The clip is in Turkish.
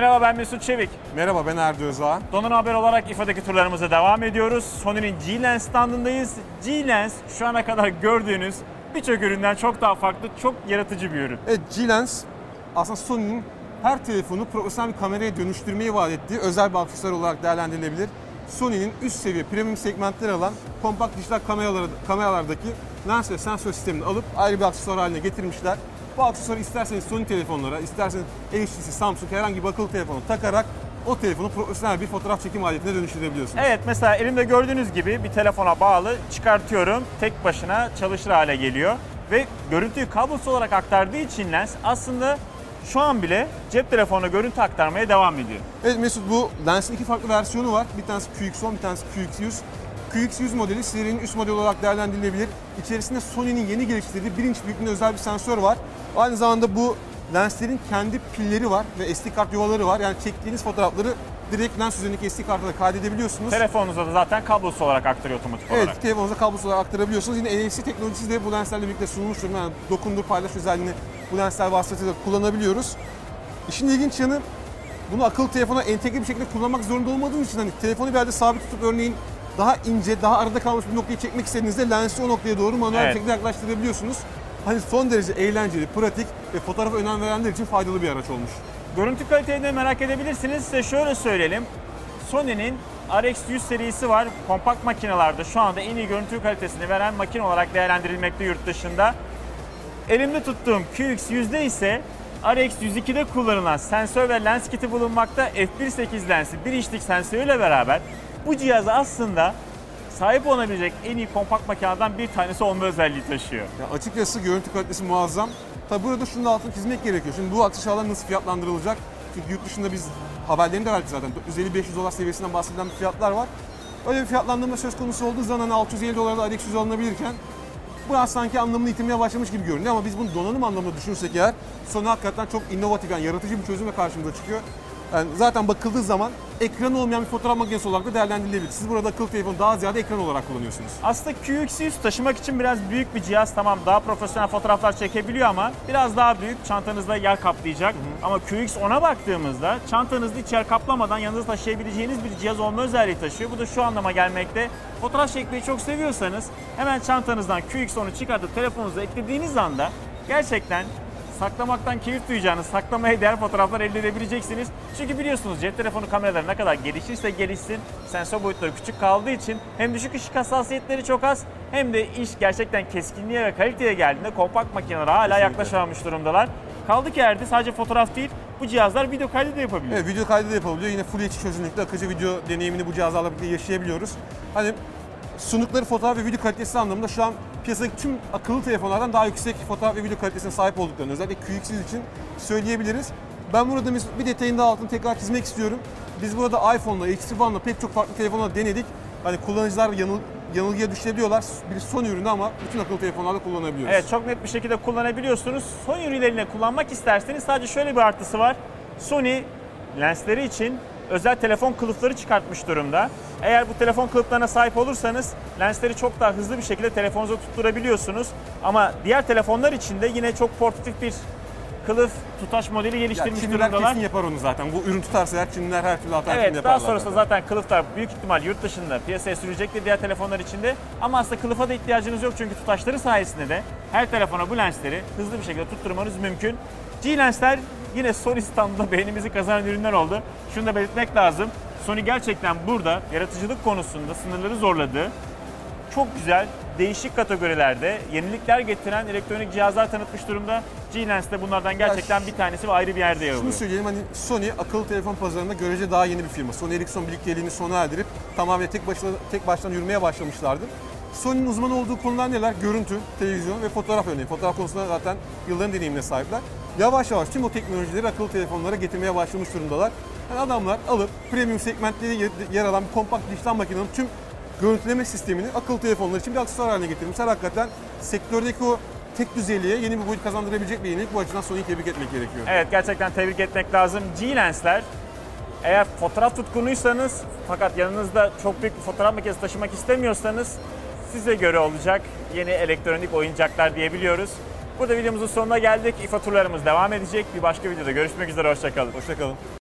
Merhaba, ben Mesut Çevik. Merhaba, ben Erdi Özağ. Donanım Haber olarak İFA'daki turlarımıza devam ediyoruz. Sony'nin G-Lens standındayız. G-Lens şu ana kadar gördüğünüz birçok üründen çok daha farklı, çok yaratıcı bir ürün. Evet, G-Lens aslında Sony'nin her telefonu profesyonel bir kameraya dönüştürmeyi vaat ettiği özel bir aksesuar olarak değerlendirilebilir. Sony'nin üst seviye premium segmentleri alan kompakt dijital kameralardaki lens ve sensör sistemini alıp ayrı bir aksesuar haline getirmişler. Bu aksesuarı isterseniz Sony telefonlara, isterseniz HTC, Samsung herhangi bir akıllı telefonu takarak o telefonu profesyonel bir fotoğraf çekim aletine dönüştürebiliyorsunuz. Evet, mesela elimde gördüğünüz gibi bir telefona bağlı, çıkartıyorum, tek başına çalışır hale geliyor. Ve görüntüyü kablosuz olarak aktardığı için lens aslında şu an bile cep telefonuna görüntü aktarmaya devam ediyor. Evet Mesut, bu lensin iki farklı versiyonu var. Bir tanesi QX10, bir tanesi QX100. QX100 modeli serinin üst modeli olarak değerlendirilebilir. İçerisinde Sony'nin yeni geliştirdiği 1 inç büyüklüğünde özel bir sensör var. Aynı zamanda bu lenslerin kendi pilleri var ve SD kart yuvaları var. Yani çektiğiniz fotoğrafları direkt lens üzerindeki SD kartına kaydedebiliyorsunuz. Telefonunuza da zaten kablosuz olarak aktarıyor otomatik olarak. Evet, telefonunuza kablosuz olarak aktarabiliyorsunuz. Yine NFC teknolojisi de bu lenslerle birlikte sunulmuş durumda. Yani dokundur paylaş özelliğini bu lensler vasıtasıyla kullanabiliyoruz. İşin ilginç yanı, bunu akıllı telefona entegre bir şekilde kullanmak zorunda olmadığınız için hani telefonu bir yerde sabit tutup örneğin daha ince, daha arada kalmış bir noktayı çekmek istediğinizde lensi o noktaya doğru manuel bir şekilde yaklaştırabiliyorsunuz. Hani son derece eğlenceli, pratik ve fotoğrafa önem verenler için faydalı bir araç olmuş. Görüntü kalitelerini de merak edebilirsiniz. Size şöyle söyleyelim. Sony'nin RX100 serisi var. Kompakt makinalarda şu anda en iyi görüntü kalitesini veren makine olarak değerlendirilmekte yurt dışında. Elimde tuttuğum QX100'de ise RX102'de kullanılan sensör ve lens kiti bulunmakta. F1.8 lensi, 1 inçlik sensörüyle beraber bu cihazı aslında sahip olabilecek en iyi kompakt makineden bir tanesi olma özelliği taşıyor. Ya açıkçası görüntü kalitesi muazzam. Tabi burada şunun da altını çizmek gerekiyor. Şimdi bu aksesuarlar nasıl fiyatlandırılacak? Çünkü yurt dışında biz haberlerini de verdik zaten. $450-500 seviyesinden bahsedilen bir fiyatlar var. Öyle bir fiyatlandırma söz konusu olduğu zaman hani $650'da RX100 alınabilirken bu sanki anlamını yitirmeye başlamış gibi görünüyor ama biz bunu donanım anlamında düşünürsek eğer Sony hakikaten çok inovatif, yani yaratıcı bir çözümle karşımıza çıkıyor. Yani zaten bakıldığı zaman ekranı olmayan bir fotoğraf makinesi olarak da değerlendirilebilir. Siz burada akıllı telefonu daha ziyade ekran olarak kullanıyorsunuz. Aslında QX100 taşımak için biraz büyük bir cihaz. Tamam, daha profesyonel fotoğraflar çekebiliyor ama biraz daha büyük, çantanızda yer kaplayacak. Ama QX10'a baktığımızda çantanızda hiç yer kaplamadan yanınızda taşıyabileceğiniz bir cihaz olma özelliği taşıyor. Bu da şu anlama gelmekte. Fotoğraf çekmeyi çok seviyorsanız hemen çantanızdan QX10'u çıkartıp telefonunuza eklediğiniz anda gerçekten saklamaktan keyif duyacağınız, saklamaya değer fotoğraflar elde edebileceksiniz. Çünkü biliyorsunuz cep telefonu kameraları ne kadar gelişirse gelişsin, sensör boyutları küçük kaldığı için hem düşük ışık hassasiyetleri çok az hem de iş gerçekten keskinliğe ve kaliteye geldiğinde kompakt makinelere hala yaklaşamamış durumdalar. Kaldı ki yerde sadece fotoğraf değil, bu cihazlar video kaydı da yapabiliyor. Evet, video kaydı da yapabiliyor. Yine Full HD çözünürlükte akıcı video deneyimini bu cihazlarla birlikte yaşayabiliyoruz. Hani sundukları fotoğraf ve video kalitesi anlamında şu an piyasadaki tüm akıllı telefonlardan daha yüksek fotoğraf ve video kalitesine sahip olduklarını özellikle QX100 için söyleyebiliriz. Ben burada bir detayın daha altını tekrar çizmek istiyorum. Biz burada iPhone'la, HTC One'la pek çok farklı telefonla denedik. Hani kullanıcılar yanılgıya düşebiliyorlar. Bir Sony ürünü ama bütün akıllı telefonlarda kullanabiliyoruz. Evet, çok net bir şekilde kullanabiliyorsunuz. Sony ürünlerini kullanmak isterseniz sadece şöyle bir artısı var. Sony lensleri için özel telefon kılıfları çıkartmış durumda. Eğer bu telefon kılıflarına sahip olursanız lensleri çok daha hızlı bir şekilde telefonunuza tutturabiliyorsunuz. Ama diğer telefonlar için de yine çok portatif bir kılıf tutaş modeli geliştirmiş Çinliler durumdalar. kesin yapar onu zaten. Bu ürün tutarsa eğer Çinliler her türlü alternatif Evet, yaparlar. daha sonrasında zaten kılıflar büyük ihtimal yurt dışında piyasaya sürülecektir diğer telefonlar içinde. Ama aslında kılıfa da ihtiyacınız yok çünkü tutaşları sayesinde de her telefona bu lensleri hızlı bir şekilde tutturmanız mümkün. G-Lensler yine Sony standında beğenimizi kazanan ürünler oldu. Şunu da belirtmek lazım. Sony gerçekten burada yaratıcılık konusunda sınırları zorladı. Çok güzel, değişik kategorilerde yenilikler getiren elektronik cihazlar tanıtmış durumda. G-Lens de bunlardan gerçekten bir tanesi ve ayrı bir yerde yer alıyor. Şunu söyleyelim, hani Sony akıllı telefon pazarında görece daha yeni bir firma. Sony Ericsson birlikteliğini sona erdirip tamamen tek baştan yürümeye başlamışlardı. Sony'nin uzman olduğu konular neler? Görüntü, televizyon ve fotoğraf örneğin. Fotoğraf konusunda zaten yılların deneyimine sahipler. Yavaş yavaş tüm o teknolojileri akıllı telefonlara getirmeye başlamış durumdalar. Yani adamlar alıp premium segmentleri yer alan bir kompakt dijital makinenin tüm görüntüleme sistemini akıllı telefonlar için bir aksesuar haline getirmişler. Hakikaten sektördeki o tek düzeyliğe yeni bir boyut kazandırabilecek bir yenilik. Bu açıdan Sony'yi tebrik etmek gerekiyor. Evet, gerçekten tebrik etmek lazım. G-Lensler eğer fotoğraf tutkunuysanız fakat yanınızda çok büyük bir fotoğraf makinesi taşımak istemiyorsanız size göre olacak yeni elektronik oyuncaklar diyebiliyoruz. Burada videomuzun sonuna geldik. İFA turlarımız devam edecek. Bir başka videoda görüşmek üzere. Hoşça kalın. Hoşça kalın.